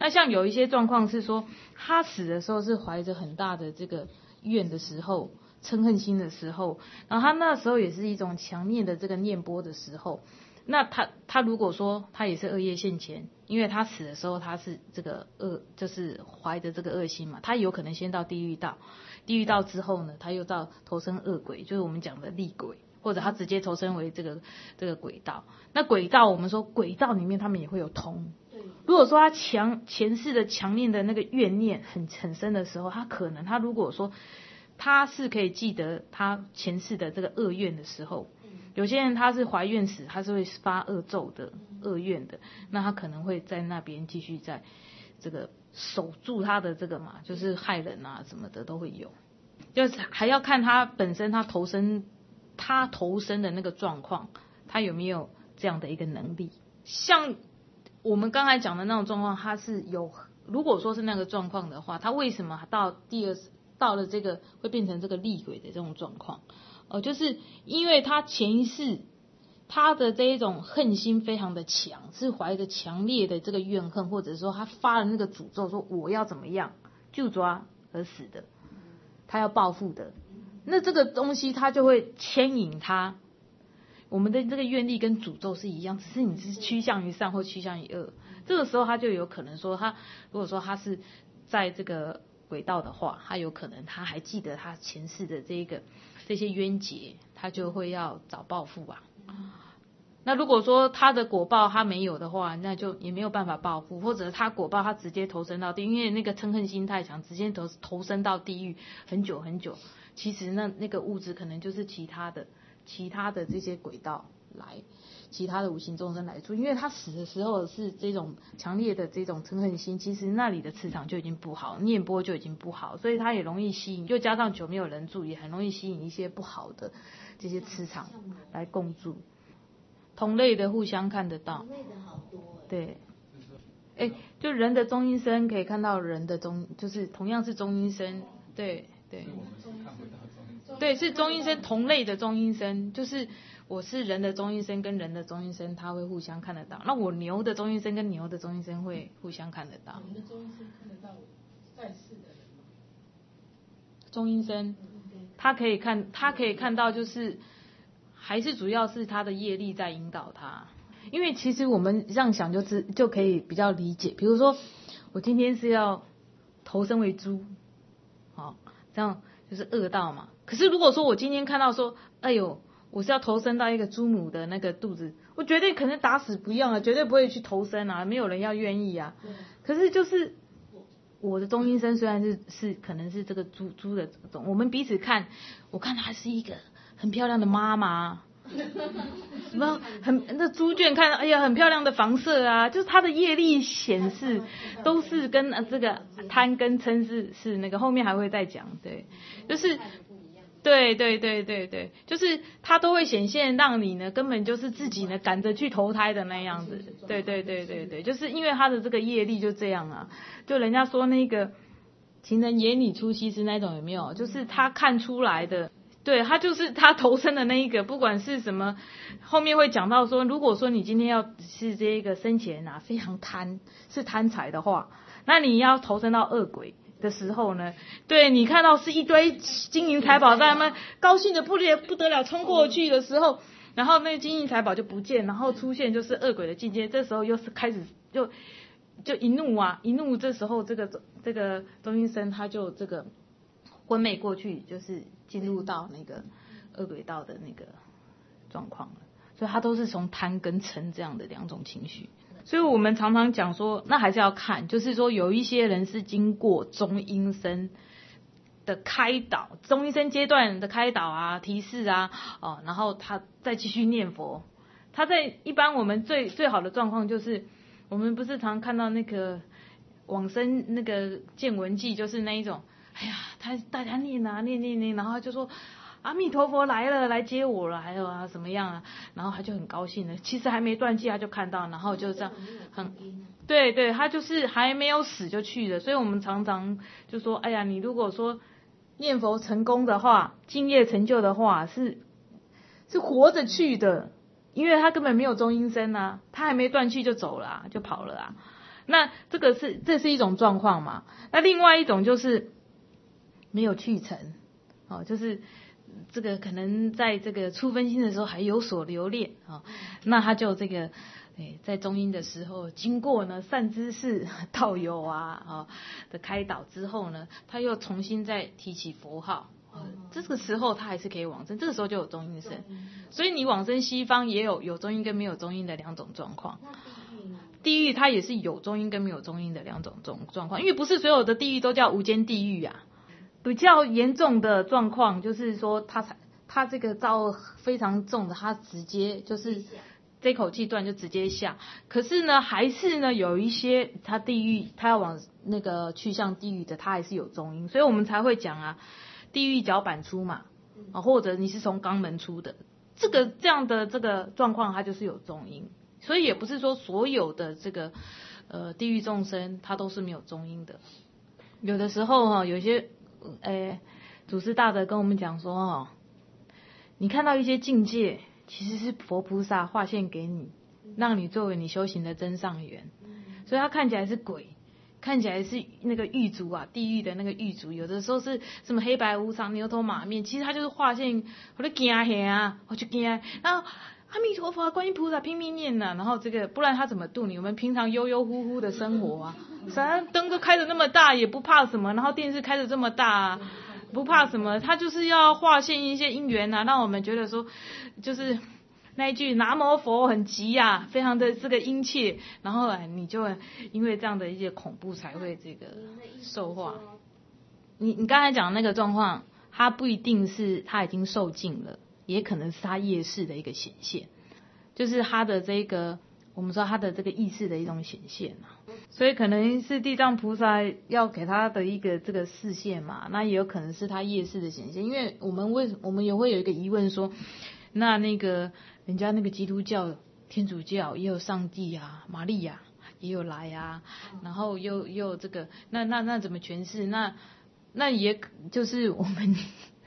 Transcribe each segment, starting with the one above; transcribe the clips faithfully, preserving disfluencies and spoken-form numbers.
那像有一些状况是说，他死的时候是怀着很大的这个怨的时候，嗔恨心的时候，然后他那时候也是一种强烈的这个念波的时候。那他他如果说他也是恶业现前，因为他死的时候他是这个恶，就是怀着这个恶心嘛，他有可能先到地狱道，地狱道之后呢，他又到投生恶鬼，就是我们讲的厉鬼，或者他直接投生为这个这个鬼道。那鬼道我们说鬼道里面他们也会有通，如果说他强前世的强烈的那个怨念很很深的时候，他可能他如果说他是可以记得他前世的这个恶怨的时候。有些人他是怀怨死，他是会发恶咒的恶怨的，那他可能会在那边继续在这个守住他的这个嘛，就是害人啊什么的都会有，就是还要看他本身他投身他投身的那个状况，他有没有这样的一个能力。像我们刚才讲的那种状况，他是有，如果说是那个状况的话，他为什么到第二到了这个会变成这个厉鬼的这种状况？哦，就是因为他前一世他的这一种恨心非常的强，是怀着强烈的这个怨恨，或者说他发了那个诅咒，说我要怎么样就抓而死的，他要报复的，那这个东西他就会牵引他。我们的这个愿力跟诅咒是一样，只是你是趋向于善或趋向于恶。这个时候他就有可能说他，如果说他是在这个轨道的话，他有可能他还记得他前世的这个这些冤结，他就会要找报复啊。那如果说他的果报他没有的话，那就也没有办法报复，或者他果报他直接投身到地狱，因为那个嗔恨心太强，直接投投身到地狱很久很久。其实那那个物质可能就是其他的其他的这些轨道来。其他的无形众生来住，因为他死的时候是这种强烈的这种嗔恨心，其实那里的磁场就已经不好，念波就已经不好，所以他也容易吸引，又加上久没有人住，也很容易吸引一些不好的这些磁场来共住。同类的互相看得到，对，哎，就人的中阴身可以看到人的中，就是同样是中阴身，对对，对，是中阴身，同类的中阴身，就是我是人的中阴身跟人的中阴身，它会互相看得到。那我牛的中阴身跟牛的中阴身会互相看得到。 你的中阴身看得到在世的人吗？ 中阴身，他可以看，他可以看到，就是还是主要是他的业力在引导他。因为其实我们这样想就知就可以比较理解。比如说，我今天是要投身为猪，好，这样就是恶道嘛。可是如果说我今天看到说，哎呦，我是要投身到一个猪母的那个肚子，我绝对可能打死不要啊，绝对不会去投身啊，没有人要愿意啊。可是就是我的中阴身虽然是是可能是这个猪猪的这种，我们彼此看，我看她是一个很漂亮的妈妈，什么很那猪圈看到，哎呀很漂亮的房舍啊，就是她的业力显示都是跟呃这个贪跟嗔是是那个后面还会再讲，对，就是。对对对对对，就是它都会显现，让你呢根本就是自己呢赶着去投胎的那样子。对对对对对，就是因为他的这个业力就这样啊。就人家说那个情人眼里出西施那种有没有？就是他看出来的，对他就是他投身的那一个，不管是什么，后面会讲到说，如果说你今天要是这个生前啊非常贪，是贪财的话，那你要投身到恶鬼的时候呢，对你看到是一堆金银财宝在他们高兴的不得不得了冲过去的时候，然后那金银财宝就不见，然后出现就是恶鬼的境界，这时候又是开始就就一怒啊一怒，这时候这个这个中阴身他就这个昏昧过去，就是进入到那个恶鬼道的那个状况了，所以他都是从贪跟嗔这样的两种情绪。所以我们常常讲说，那还是要看，就是说有一些人是经过中阴身的开导，中阴身阶段的开导啊、提示啊，哦，然后他再继续念佛。他在一般我们最最好的状况就是，我们不是常看到那个往生那个见闻记，就是那一种，哎呀，他大家念啊念念念，然后他就说。阿弥陀佛来了，来接我了，还有啊怎么样啊？然后他就很高兴了，其实还没断气他就看到，然后就这样很，对对，他就是还没有死就去了。所以我们常常就说，哎呀，你如果说念佛成功的话，敬业成就的话，是是活着去的，因为他根本没有中阴身啊，他还没断气就走了、啊，就跑了啊。 那这个是这是一种状况嘛？那另外一种就是没有去成，哦，就是这个可能在这个初分心的时候还有所留恋啊、哦，那他就这个。哎，在中阴的时候，经过呢善知识道友啊啊、哦、的开导之后呢，他又重新再提起佛号，呃、这个时候他还是可以往生，这个时候就有中阴身。所以你往生西方也有有中阴跟没有中阴的两种状况。地狱它也是有中阴跟没有中阴的两种状况，因为不是所有的地狱都叫无间地狱啊。比较严重的状况就是说他才他这个造恶非常重的，他直接就是这口气断就直接下。可是呢，还是呢有一些他地狱他要往那个去向地狱的，他还是有中阴，所以我们才会讲啊，地狱脚板出嘛，啊或者你是从肛门出的，这个这样的这个状况，它就是有中阴。所以也不是说所有的这个呃地狱众生他都是没有中阴的，有的时候哈、哦，有些诶祖师大德跟我们讲说哦，你看到一些境界。其实是佛菩萨化现给你，让你作为你修行的真上缘，所以他看起来是鬼，看起来是那个狱卒啊，地狱的那个狱卒，有的时候是什么黑白无常、牛头马面，其实他就是化现，我就惊吓啊，我就惊，然后阿弥陀佛、观音菩萨拼命念呐、啊，然后这个不然他怎么度你？我们平常悠悠乎乎的生活啊，反正灯都开得那么大，也不怕什么，然后电视开得这么大啊。不怕什么，他就是要化现一些因缘啊，让我们觉得说，就是那一句南无佛很急啊，非常的这个殷切，然后你就因为这样的一些恐怖才会这个受化。你你刚才讲的那个状况，它不一定是他已经受尽了，也可能是他业识的一个显现，就是他的这个我们说他的这个意识的一种显现啊。所以可能是地藏菩萨要给他的一个这个视线嘛，那也有可能是他业识的显现。因为我们为我们也会有一个疑问说，那那个人家那个基督教、天主教也有上帝啊，玛利亚也有来啊，然后又又有这个，那那那怎么诠释？那那也就是我们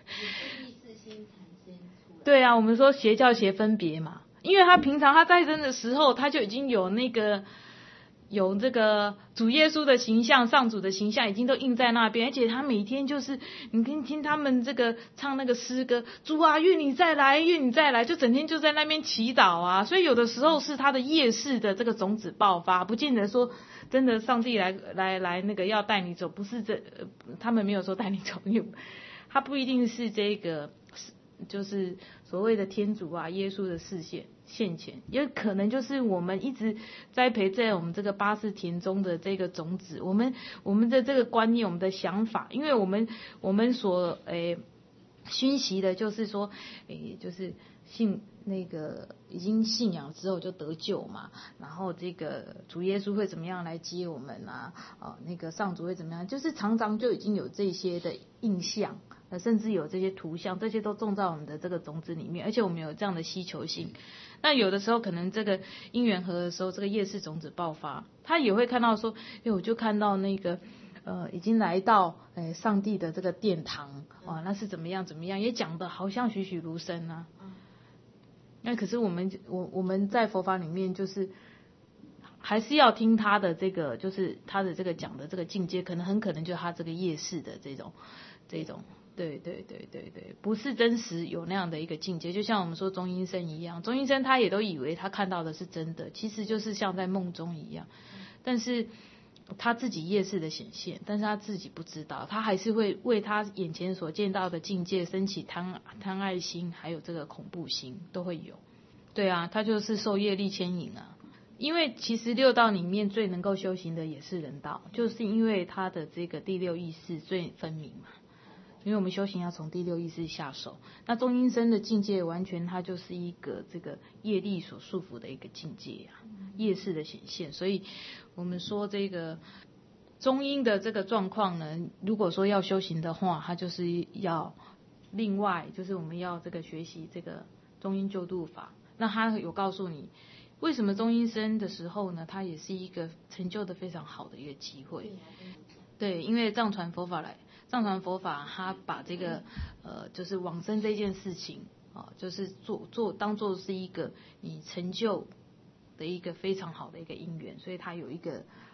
对啊，我们说邪教邪分别嘛，因为他平常他在生的时候，他就已经有那个。有这个主耶稣的形象，上主的形象已经都印在那边，而且他每天就是你听听他们这个唱那个诗歌，主啊愿你再来，愿你再来，就整天就在那边祈祷啊。所以有的时候是他的业识的这个种子爆发，不见得说真的上帝来来来那个要带你走，不是这他们没有说带你走，因为他不一定是这个就是所谓的天主啊耶稣的视线现前，也可能就是我们一直栽培在我们这个八识田中的这个种子，我们我们的这个观念，我们的想法，因为我们我们所诶熏习的就是说诶就是信那个已经信仰之后就得救嘛，然后这个主耶稣会怎么样来接我们啊？哦，那个上主会怎么样？就是常常就已经有这些的印象，呃，甚至有这些图像，这些都种在我们的这个种子里面，而且我们有这样的需求性。那有的时候可能这个因缘合的时候，这个业识种子爆发，他也会看到说，哎，我就看到那个呃已经来到哎上帝的这个殿堂，哇，那是怎么样怎么样，也讲的好像栩栩如生啊。那可是我们我我们在佛法里面就是还是要听他的这个，就是他的这个讲的这个境界，可能很可能就是他这个业识的这种这种。对对对对对，不是真实有那样的一个境界，就像我们说中阴身一样，中阴身他也都以为他看到的是真的，其实就是像在梦中一样，但是他自己业识的显现，但是他自己不知道，他还是会为他眼前所见到的境界升起贪贪爱心，还有这个恐怖心都会有。对啊，他就是受业力牵引啊。因为其实六道里面最能够修行的也是人道，就是因为他的这个第六意识最分明嘛。因为我们修行要从第六意识下手，那中阴身的境界完全它就是一个这个业力所束缚的一个境界啊，业识的显现。所以我们说这个中阴的这个状况呢，如果说要修行的话，它就是要另外就是我们要这个学习这个中阴救度法。那他有告诉你为什么中阴身的时候呢，它也是一个成就的非常好的一个机会。对，因为藏传佛法来。藏传佛法，他把这个呃，就是往生这件事情啊，就是做做当做是一个你成就的一个非常好的一个因缘，所以他有一个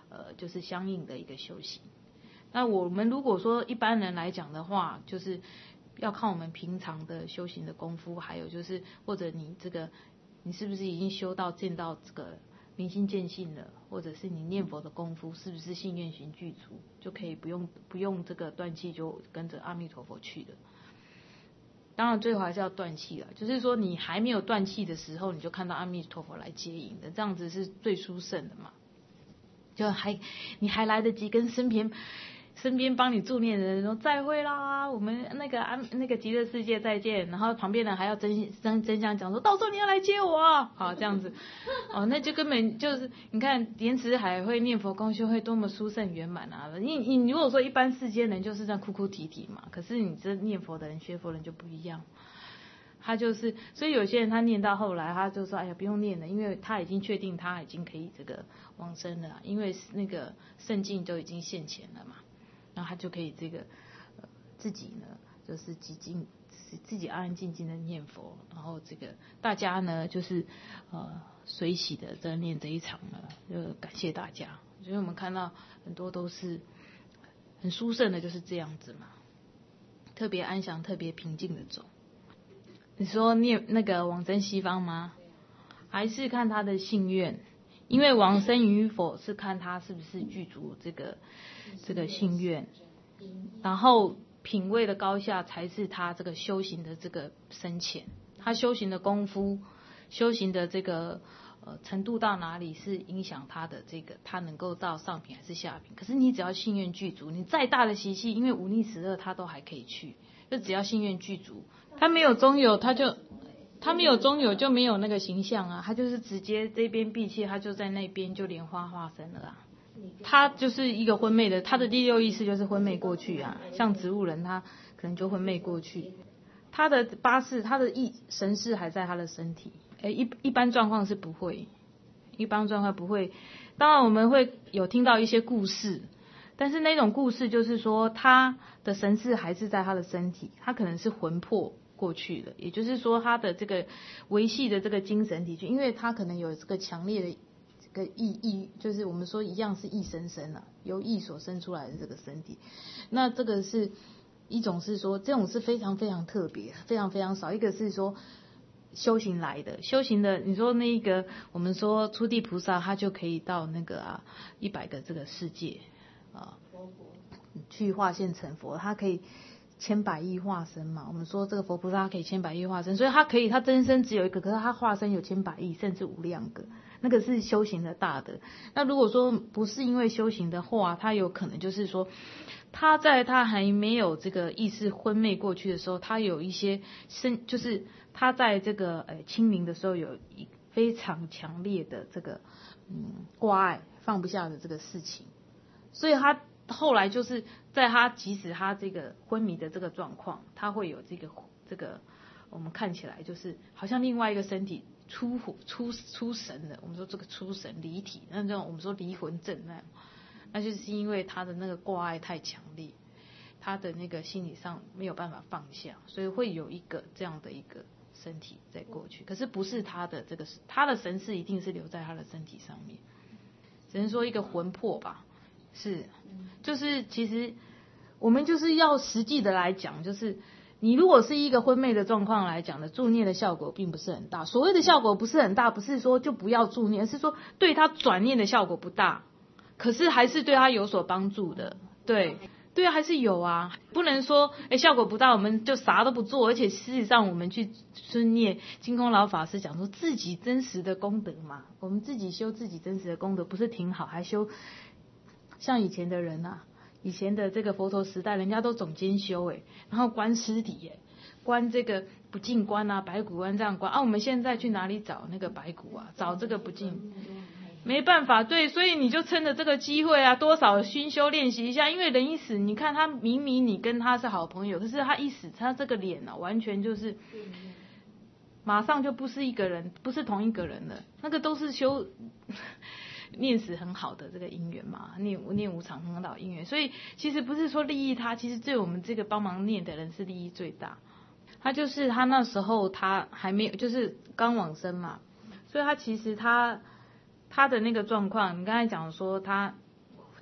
呃就是相应的一个修行。那我们如果说一般人来讲的话，就是要看我们平常的修行的功夫，还有就是或者你这个你是不是已经修到见到这个明心见性了，或者是你念佛的功夫是不是信愿行具足，就可以不用不用这个断气就跟着阿弥陀佛去的。当然最后还是要断气了，就是说你还没有断气的时候，你就看到阿弥陀佛来接引的，这样子是最殊胜的嘛。就还你还来得及跟身边身边帮你助念的人说再会啦，我们那个安那个极乐世界再见，然后旁边人还要真真真相讲说，到时候你要来接我啊，好这样子，哦，那就根本就是你看莲池海会念佛功修会多么殊胜圆满啊！你你如果说一般世间人就是这样哭哭啼啼嘛，可是你这念佛的人学佛人就不一样。他就是，所以有些人他念到后来，他就说：“哎呀，不用念了，因为他已经确定他已经可以这个往生了，因为那个圣境都已经现前了嘛。”然后他就可以这个呃自己呢，就是极静自己安安静静的念佛，然后这个大家呢就是呃随喜的在念这一场呢，就感谢大家。所以我们看到很多都是很殊胜的，就是这样子嘛，特别安详、特别平静的走。你说念那个往生西方吗？还是看他的信愿？因为往生与否是看他是不是具足这个这个信愿，然后品位的高下才是他这个修行的这个深浅，他修行的功夫、修行的这个呃程度到哪里是影响他的这个他能够到上品还是下品。可是你只要信愿具足，你再大的习气，因为五逆十恶他都还可以去，就只要信愿具足。他没有中有，他就他没有中有就没有那个形象啊，他就是直接这边闭气，他就在那边就莲花化身了啊。他就是一个昏昧的，他的第六意识就是昏昧过去啊，像植物人他可能就昏昧过去，他的八识他的意神识还在他的身体，诶一一般状况是不会，一般状况不会。当然我们会有听到一些故事。但是那种故事就是说，他的神识还是在他的身体，他可能是魂魄过去的，也就是说，他的这个维系的这个精神体系，因为他可能有这个强烈的这个意意，就是我们说一样是意生生啊，由意所生出来的这个身体。那这个是一种是说，这种是非常非常特别，非常非常少。一个是说修行来的，修行的，你说那个我们说初地菩萨，他就可以到那个啊一百个这个世界。啊，去化现成佛，他可以千百亿化身嘛。我们说这个佛菩萨可以千百亿化身，所以他可以，他真身只有一个，可是他化身有千百亿，甚至无量个。那个是修行的大德。那如果说不是因为修行的话，他有可能就是说，他在他还没有这个意识昏昧过去的时候，他有一些身，就是他在这个呃清明的时候有一非常强烈的这个嗯挂碍放不下的这个事情。所以他后来就是在他即使他这个昏迷的这个状况，他会有这个这个我们看起来就是好像另外一个身体出出出神了。我们说这个出神离体，那这种我们说离魂症那样，那就是因为他的那个挂碍太强烈，他的那个心理上没有办法放下，所以会有一个这样的一个身体在过去。可是不是他的这个他的神识一定是留在他的身体上面，只能说一个魂魄吧。是，就是其实我们就是要实际的来讲，就是你如果是一个昏昧的状况来讲的，助念的效果并不是很大。所谓的效果不是很大，不是说就不要助念，而是说对他转念的效果不大，可是还是对他有所帮助的。对，对啊，还是有啊，不能说哎效果不大，我们就啥都不做。而且事实上，我们去遵念金空老法师讲说，自己真实的功德嘛，我们自己修自己真实的功德，不是挺好，还修。像以前的人啊，以前的这个佛陀时代，人家都总监修哎，然后观尸体哎，观这个不净观啊、白骨观这样观啊。我们现在去哪里找那个白骨啊？找这个不净，没办法，对，所以你就趁着这个机会啊，多少熏修练习一下。因为人一死，你看他明明你跟他是好朋友，可是他一死，他这个脸啊，完全就是马上就不是一个人，不是同一个人了。那个都是修。念死很好的这个因缘嘛，念念无常很好的因缘，所以其实不是说利益他，其实对我们这个帮忙念的人是利益最大。他就是他那时候他还没有，就是刚往生嘛，所以他其实他他的那个状况，你刚才讲说他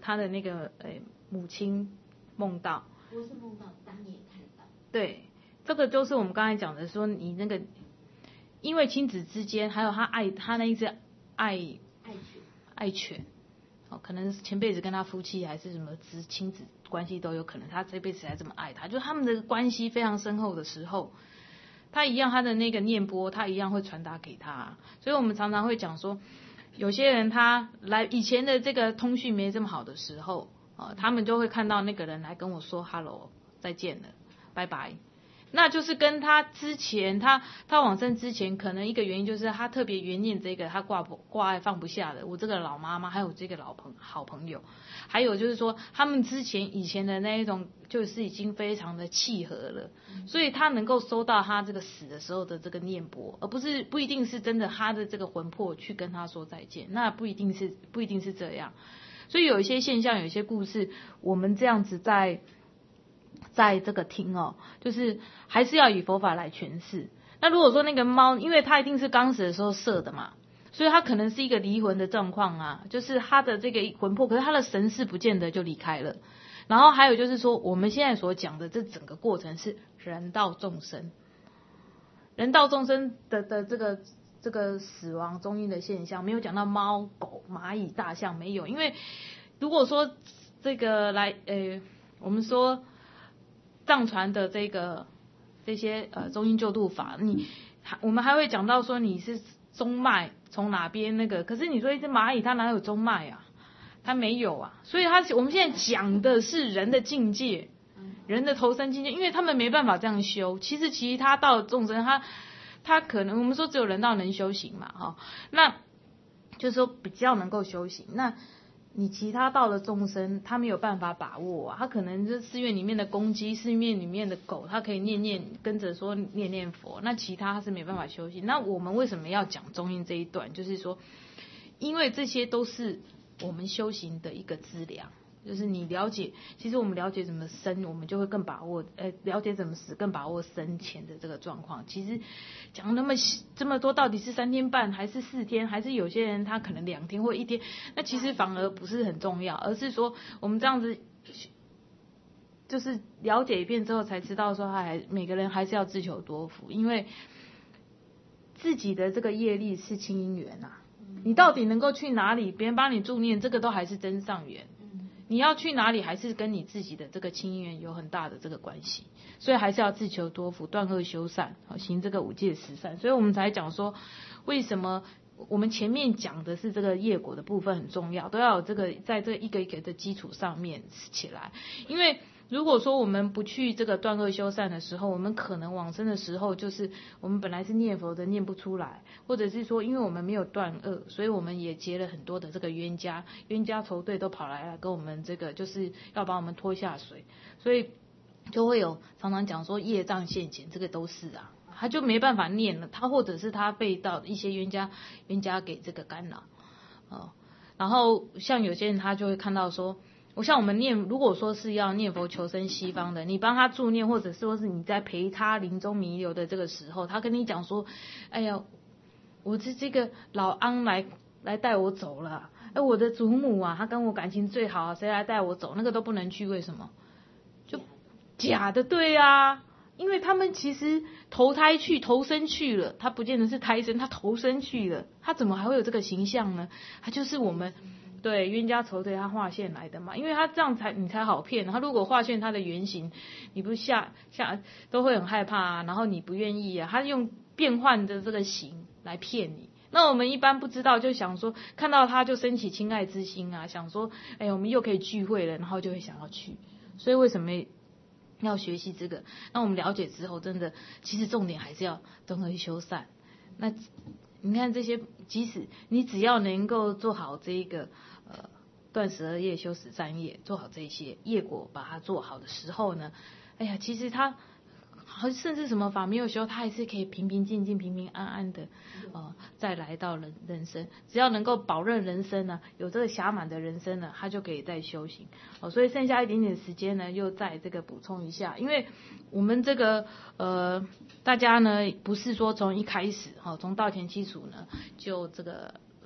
他的那个呃母亲梦到， 不是梦到，当你也看到。 对，这个就是我们刚才讲的说，你那个因为亲子之间，还有他爱他那一只爱爱犬， 爱犬。哦，可能前辈子跟他夫妻还是什么子亲子关系都有可能，他这辈子还这么爱他，就他们的关系非常深厚的时候，他一样他的那个念波，他一样会传达给他。所以我们常常会讲说，有些人他来以前的这个通讯没这么好的时候，呃，他们就会看到那个人来跟我说 hello 再见了，拜拜。那就是跟他之前，他他往生之前，可能一个原因就是他特别缘念这个他挂不挂碍放不下的，我这个老妈妈，还有这个老朋好朋友，还有就是说他们之前以前的那一种，就是已经非常的契合了，所以他能够收到他这个死的时候的这个念波，而不是不一定是真的他的这个魂魄去跟他说再见，那不一定是不一定是这样，所以有一些现象，有一些故事，我们这样子在。在这个听哦，就是还是要以佛法来诠释。那如果说那个猫，因为它一定是刚死的时候射的嘛，所以它可能是一个离魂的状况啊，就是它的这个魂魄，可是它的神识不见得就离开了。然后还有就是说，我们现在所讲的这整个过程是人道众生，人道众生的的这个这个死亡中阴的现象，没有讲到猫、狗、蚂蚁、大象，没有，因为如果说这个来，呃，我们说。藏传的这个这些呃中阴救度法，你我们还会讲到说你是中脉从哪边那个，可是你说一只蚂蚁它哪有中脉啊？它没有啊，所以它我们现在讲的是人的境界，人的投生境界，因为他们没办法这样修。其实其他道的众生，他他可能我们说只有人道能修行嘛，哈、哦，那就是说比较能够修行那。你其他道的众生，他没有办法把握啊，他可能就寺院里面的公鸡，寺院里面的狗，他可以念念跟着说念念佛，那其他他是没办法修行。那我们为什么要讲中阴这一段？就是说，因为这些都是我们修行的一个资粮。就是你了解，其实我们了解怎么生，我们就会更把握，呃，了解怎么死，更把握生前的这个状况。其实讲那么这么多，到底是三天半，还是四天，还是有些人他可能两天或一天，那其实反而不是很重要，而是说我们这样子，就是了解一遍之后才知道说，他还每个人还是要自求多福，因为自己的这个业力是亲因缘啊，你到底能够去哪里，别人帮你助念，这个都还是真上缘。你要去哪里，还是跟你自己的这个亲缘有很大的这个关系，所以还是要自求多福，断恶修善，好行这个五戒十善。所以我们才讲说，为什么我们前面讲的是这个业果的部分很重要，都要有这个在这一个一个的基础上面起来。因为如果说我们不去这个断恶修善的时候，我们可能往生的时候，就是我们本来是念佛的念不出来，或者是说因为我们没有断恶，所以我们也结了很多的这个冤家，冤家仇对都跑来了跟我们这个就是要把我们拖下水，所以就会有常常讲说业障现前，这个都是啊，他就没办法念了，他或者是他被到一些冤家冤家给这个干扰哦，然后像有些人他就会看到说。我像我们念，如果说是要念佛求生西方的，你帮他助念，或者说是你在陪他临终弥留的这个时候，他跟你讲说，哎呀，我这这个老安来来带我走了，哎，我的祖母啊，他跟我感情最好，谁来带我走？那个都不能去，为什么？就假的，对啊，因为他们其实投胎去投生去了，他不见得是胎生，他投生去了，他怎么还会有这个形象呢？他就是我们。对冤家仇对他划线来的嘛，因为他这样才你才好骗。他如果划线他的原型，你不下下都会很害怕啊，然后你不愿意啊，他用变换的这个形来骗你。那我们一般不知道，就想说看到他就升起亲爱之心啊，想说哎，我们又可以聚会了，然后就会想要去。所以为什么要学习这个？那我们了解之后，真的其实重点还是要断恶修善。那你看这些，即使你只要能够做好这一个。呃，断十二业修十三业，做好这些业果，把它做好的时候呢，哎呀，其实他好甚至什么法没有修，他还是可以平平静静、平平安安的，呃，再来到人人生。只要能够保任人生呢，有这个暇满的人生呢，他就可以再修行。哦，所以剩下一点点时间呢，又再这个补充一下，因为我们这个呃，大家呢不是说从一开始哈，从稻田基础呢就这个。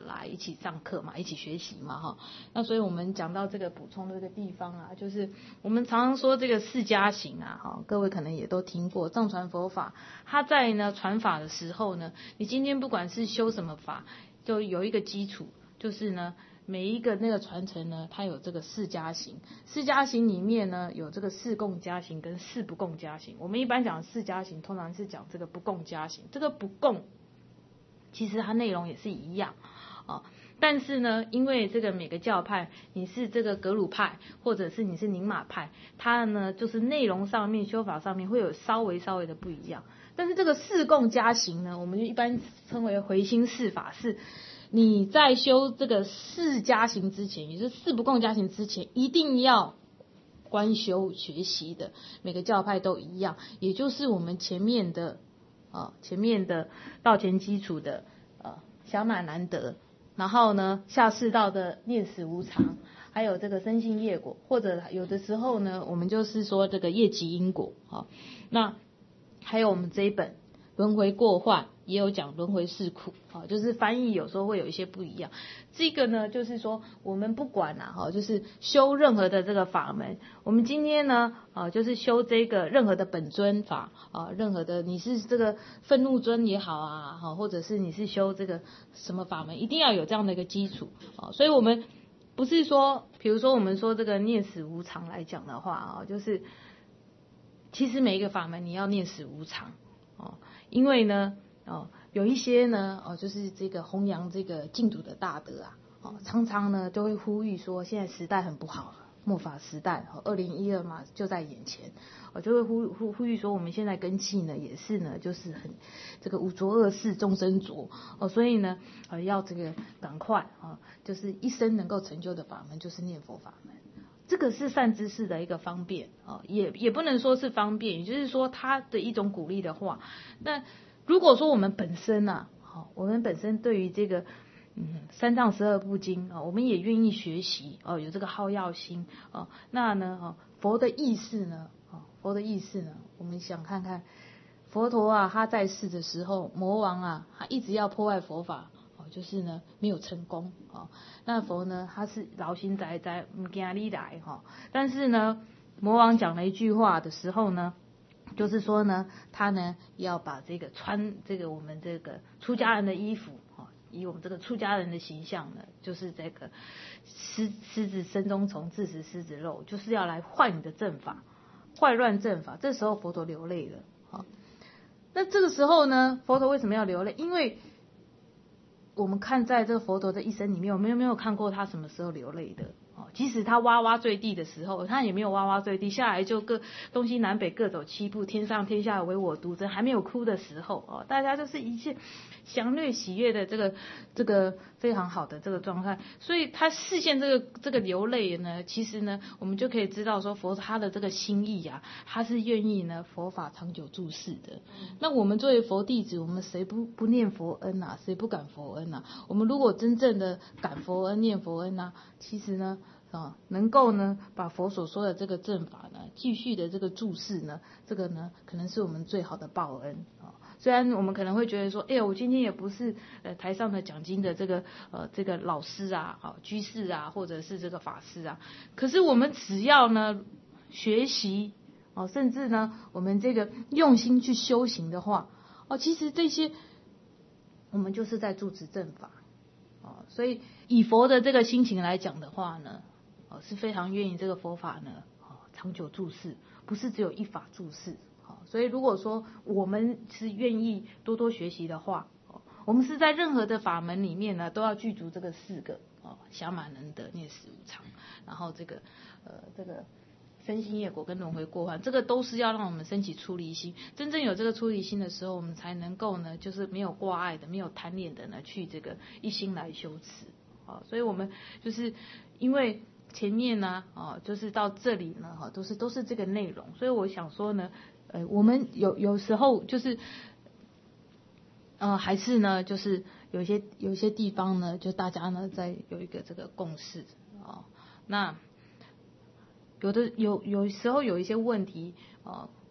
来一起上课嘛，一起学习嘛哈。那所以我们讲到这个补充的这个地方啊，就是我们常常说这个四加行啊，哈，各位可能也都听过藏传佛法，它在呢传法的时候呢，你今天不管是修什么法，就有一个基础，就是呢。每一个那个传承呢，它有这个四加行，四加行里面呢有这个四共加行跟四不共加行。我们一般讲四加行，通常是讲这个不共加行。这个不共，其实它内容也是一样啊，但是呢，因为这个每个教派，你是这个格鲁派，或者是你是宁玛派，它呢就是内容上面、修法上面会有稍微稍微的不一样。但是这个四共加行呢，我们就一般称为回心四法是。你在修这个四加行之前，也就是四不共加行之前，一定要观修学习的，每个教派都一样，也就是我们前面的啊前面的道前基础的呃小满难得，然后呢下士道的念死无常，还有这个生信业果，或者有的时候呢，我们就是说这个业集因果啊，那还有我们这一本轮回过患。也有讲轮回是苦，啊，就是翻译有时候会有一些不一样。这个呢，就是说我们不管啊，哈，就是修任何的这个法门，我们今天呢，啊，就是修这个任何的本尊法，啊，任何的你是这个愤怒尊也好啊，哈，或者是你是修这个什么法门，一定要有这样的一个基础，啊，所以我们不是说，比如说我们说这个念死无常来讲的话啊，就是其实每一个法门你要念死无常，哦，因为呢。哦，有一些呢，哦，就是这个弘扬这个净土的大德啊，哦，常常呢都会呼吁说，现在时代很不好，末法时代，哦，二零一二嘛就在眼前，我就会呼呼呼吁说，我们现在根器呢也是呢，就是很这个五浊恶世众生浊，哦，所以呢，呃，要这个赶快啊，就是一生能够成就的法门就是念佛法门。这个是善知识的一个方便啊，也也不能说是方便，也就是说他的一种鼓励的话，那。如果说我们本身啊，好，我们本身对于这个嗯三藏十二部经啊，我们也愿意学习哦，有这个好药心哦，那呢哦，佛的意思呢，哦，佛的意思呢，我们想看看佛陀啊，他在世的时候，魔王啊，他一直要破坏佛法哦，就是呢没有成功哦，那佛呢，他是劳心哉哉，唔惊你来哈，但是呢，魔王讲了一句话的时候呢。就是说呢，他呢要把这个穿这个我们这个出家人的衣服啊，以我们这个出家人的形象呢，就是这个狮狮子身中虫，自食狮子肉，就是要来坏你的正法，坏乱正法。这时候佛陀流泪了啊。那这个时候呢，佛陀为什么要流泪？因为我们看在这个佛陀的一生里面，我们有没有看过他什么时候流泪的？即使他哇哇坠地的时候，他也没有哇哇坠地，下来就各东西南北各走七步，天上天下唯我独尊，还没有哭的时候哦，大家就是一切祥乐喜悦的这个这个非常好的这个状态，所以他视线这个这个流泪呢，其实呢，我们就可以知道说佛他的这个心意啊，他是愿意呢佛法长久住世的。那我们作为佛弟子，我们谁不不念佛恩啊？谁不感佛恩啊？我们如果真正的感佛恩、念佛恩啊，其实呢。啊，能够呢把佛所说的这个正法呢，继续的这个注释呢，这个呢可能是我们最好的报恩啊。虽然我们可能会觉得说，哎呀，我今天也不是呃台上的讲经的这个呃这个老师啊，啊居士啊，或者是这个法师啊，可是我们只要呢学习哦，甚至呢我们这个用心去修行的话，哦，其实这些我们就是在住持正法哦，所以以佛的这个心情来讲的话呢。哦，是非常愿意这个佛法呢，哦，长久住世，不是只有一法住世。好，所以如果说我们是愿意多多学习的话，哦，我们是在任何的法门里面呢，都要具足这个四个哦，暇满能得、念死无常，然后这个呃这个身心业果跟轮回过患，这个都是要让我们升起出离心。真正有这个出离心的时候，我们才能够呢，就是没有挂碍的、没有贪恋的呢，去这个一心来修持。好，所以我们就是因为。前面呢，哦，就是到这里呢，哈，都是都是这个内容，所以我想说呢，呃，我们有有时候就是，呃，还是呢，就是有一些有一些地方呢，就大家呢在有一个这个共识啊、哦，那有的有有时候有一些问题啊、哦，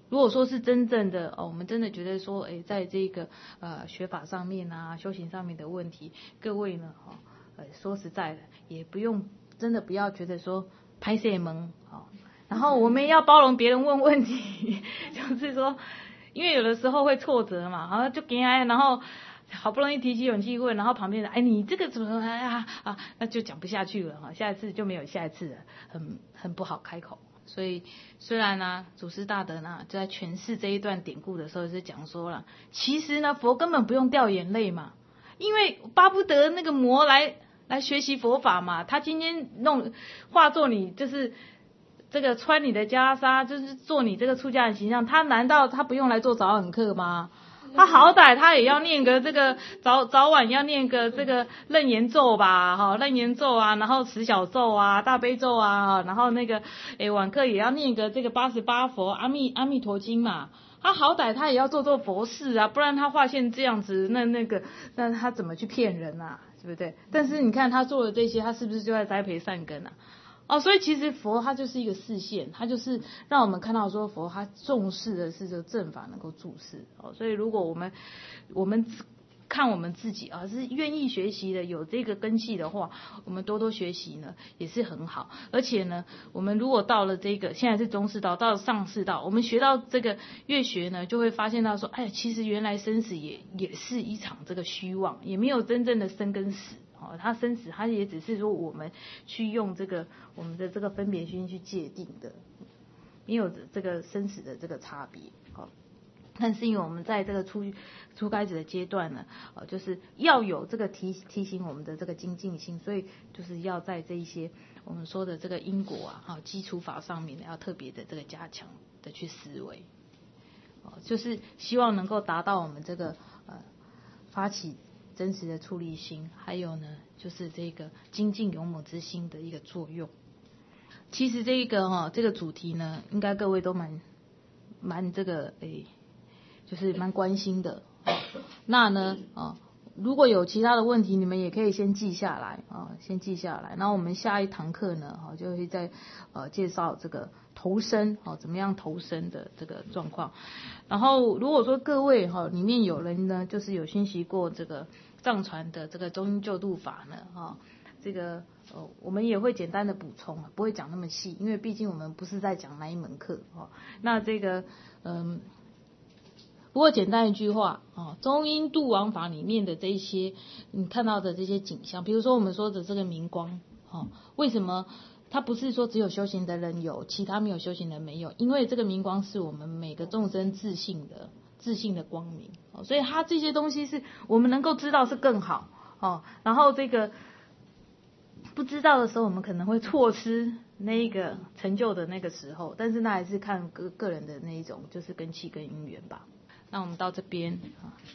如果说是真正的哦，我们真的觉得说，哎，在这个呃学法上面啊、修行上面的问题，各位呢，哦，呃，说实在的，也不用真的不要觉得说拍摄门哦，然后我们要包容别人问问题，就是说，因为有的时候会挫折嘛，然后就给哎，然后好不容易提起勇气问，然后旁边人哎你这个怎么哎呀啊，那就讲不下去了哈，下一次就没有下一次了，很很不好开口。所以虽然呢、啊，祖师大德呢就在诠释这一段典故的时候是讲说了，其实呢佛根本不用掉眼泪嘛，因为巴不得那个魔来来学习佛法嘛，他今天弄化作你就是这个穿你的袈裟，就是做你这个出家人形象，他难道他不用来做早晚课吗？他好歹他也要念个这个早早晚要念个这个楞严咒吧，哈，楞严咒啊，然后十小咒啊，大悲咒啊，然后那个诶晚课也要念个这个八十八佛阿弥阿弥陀经嘛。他好歹他也要做做佛事啊，不然他化现这样子，那那个那他怎么去骗人啊，对不对？但是你看他做了这些，他是不是就在栽培善根啊？哦，所以其实佛它就是一个示现，它就是让我们看到说佛他重视的是这个正法能够注释。哦，所以如果我们我们看我们自己啊是愿意学习的，有这个根系的话，我们多多学习呢也是很好。而且呢，我们如果到了这个现在是中士道，到了上士道，我们学到这个越学呢，就会发现到说，哎，其实原来生死也也是一场这个虚妄，也没有真正的生跟死。哦，它生死，它也只是说我们去用这个我们的这个分别心去界定的，没有这个生死的这个差别。哦，但是因为我们在这个初初开始的阶段呢，呃，就是要有这个提提醒我们的这个精进心，所以就是要在这一些我们说的这个因果啊，哈，基础法上面呢，要特别的这个加强的去思维。哦，就是希望能够达到我们这个呃发起真实的出离心，还有呢，就是这个精进勇猛之心的一个作用。其实这个哈、哦，这个主题呢，应该各位都蛮蛮这个诶，就是蛮关心的。哦、那呢啊、哦，如果有其他的问题，你们也可以先记下来啊、哦，先记下来。然后我们下一堂课呢，哈、哦，就会再呃介绍这个投生，哦，怎么样投生的这个状况。然后如果说各位哈、哦，里面有人呢，就是有熏习过这个藏传的这个中阴救度法呢，哈、哦，这个呃我们也会简单的补充，不会讲那么细，因为毕竟我们不是在讲那一门课哦。那这个嗯。不过简单一句话啊，中阴度王法里面的这些你看到的这些景象，比如说我们说的这个明光，哦，为什么它不是说只有修行的人有，其他没有修行的人没有？因为这个明光是我们每个众生自信的自信的光明，哦，所以它这些东西是我们能够知道是更好哦。然后这个不知道的时候，我们可能会错失那一个成就的那个时候，但是那还是看个个人的那一种就是根器跟因缘吧。那我们到这边啊。